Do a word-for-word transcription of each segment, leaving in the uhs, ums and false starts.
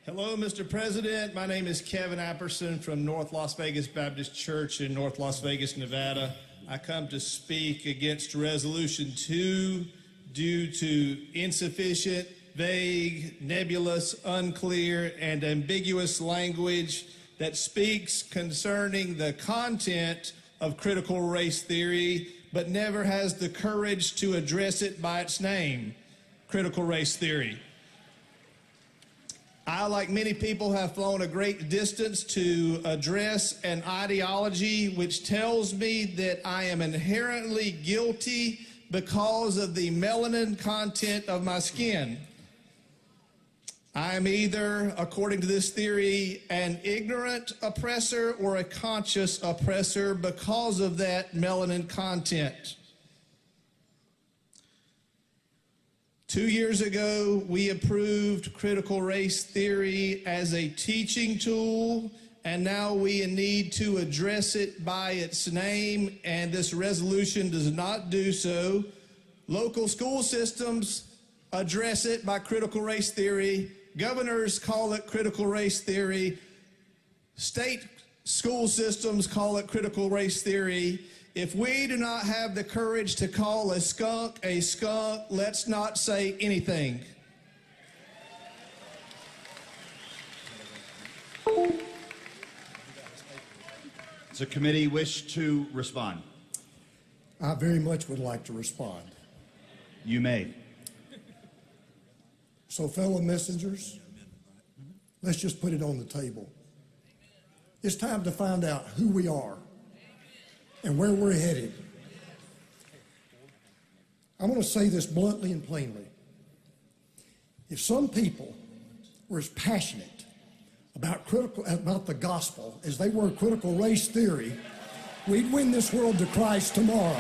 Hello, Mister President. My name is Kevin Apperson from North Las Vegas Baptist Church in North Las Vegas, Nevada. I come to speak against Resolution two due to insufficient, vague, nebulous, unclear, and ambiguous language that speaks concerning the content of critical race theory, but never has the courage to address it by its name, critical race theory. I, like many people, have flown a great distance to address an ideology which tells me that I am inherently guilty because of the melanin content of my skin. I am either, according to this theory, an ignorant oppressor or a conscious oppressor because of that melanin content. Two years ago, we approved critical race theory as a teaching tool, and now we need to address it by its name, and this resolution does not do so. Local school systems address it by critical race theory. Governors call it critical race theory. State school systems call it critical race theory. If we do not have the courage to call a skunk a skunk, let's not say anything. Does the committee wish to respond? I very much would like to respond. You may. So, fellow messengers, let's just put it on the table. It's time to find out who we are and where we're headed. I'm going to say this bluntly and plainly. If some people were as passionate about critical about the gospel as they were critical race theory, we'd win this world to Christ tomorrow.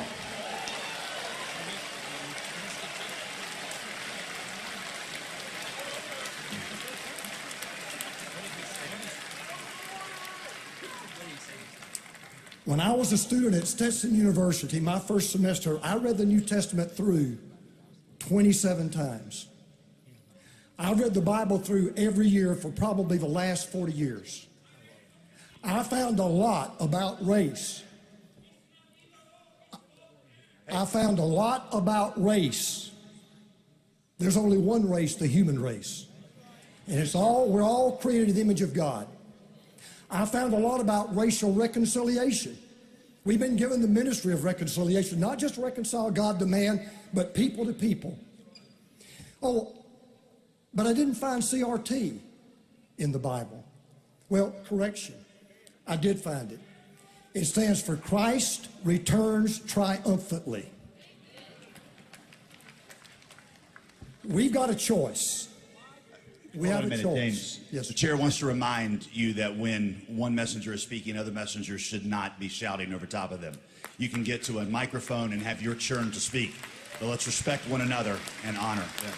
When I was a student at Stetson University, my first semester, I read the New Testament through twenty-seven times. I read the Bible through every year for probably the last forty years. I found a lot about race. I found a lot about race. There's only one race, the human race. And it's all, we're all created in the image of God. I found a lot about racial reconciliation. We've been given the ministry of reconciliation, not just reconcile God to man, but people to people. Oh, but I didn't find C R T in the Bible. Well, correction, I did find it. It stands for Christ returns triumphantly. We've got a choice. We Hold have on a a minute, choice. James. Yes, the chair wants to remind you that when one messenger is speaking, other messengers should not be shouting over top of them. You can get to a microphone and have your turn to speak, but let's respect one another and honor. Yeah.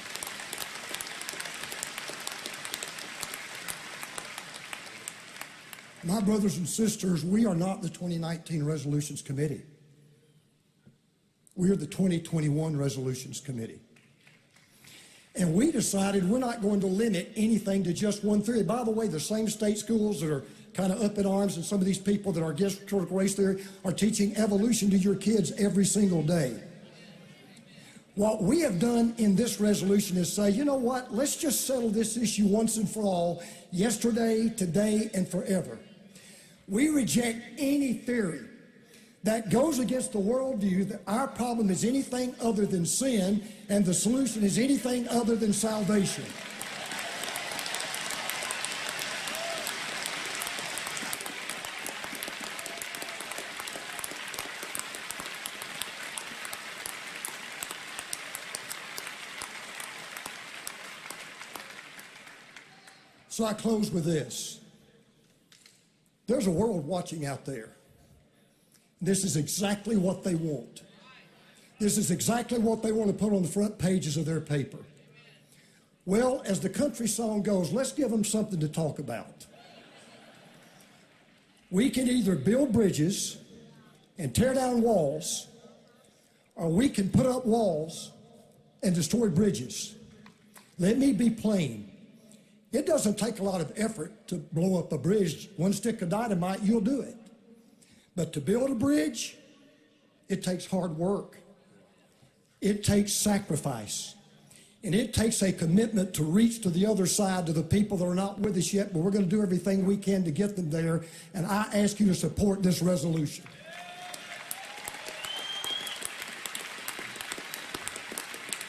My brothers and sisters, we are not the twenty nineteen Resolutions Committee. We are the twenty twenty-one Resolutions Committee. And we decided we're not going to limit anything to just one theory. By the way, the same state schools that are kind of up in arms, and some of these people that are against critical race theory are teaching evolution to your kids every single day. What we have done in this resolution is say, you know what, let's just settle this issue once and for all, yesterday, today, and forever. We reject any theory that goes against the worldview that our problem is anything other than sin and the solution is anything other than salvation. So I close with this. There's a world watching out there. This is exactly what they want. This is exactly what they want to put on the front pages of their paper. Well, as the country song goes, let's give them something to talk about. We can either build bridges and tear down walls, or we can put up walls and destroy bridges. Let me be plain. It doesn't take a lot of effort to blow up a bridge. One stick of dynamite, you'll do it. But to build a bridge, it takes hard work. It takes sacrifice. And it takes a commitment to reach to the other side, to the people that are not with us yet, but we're going to do everything we can to get them there. And I ask you to support this resolution.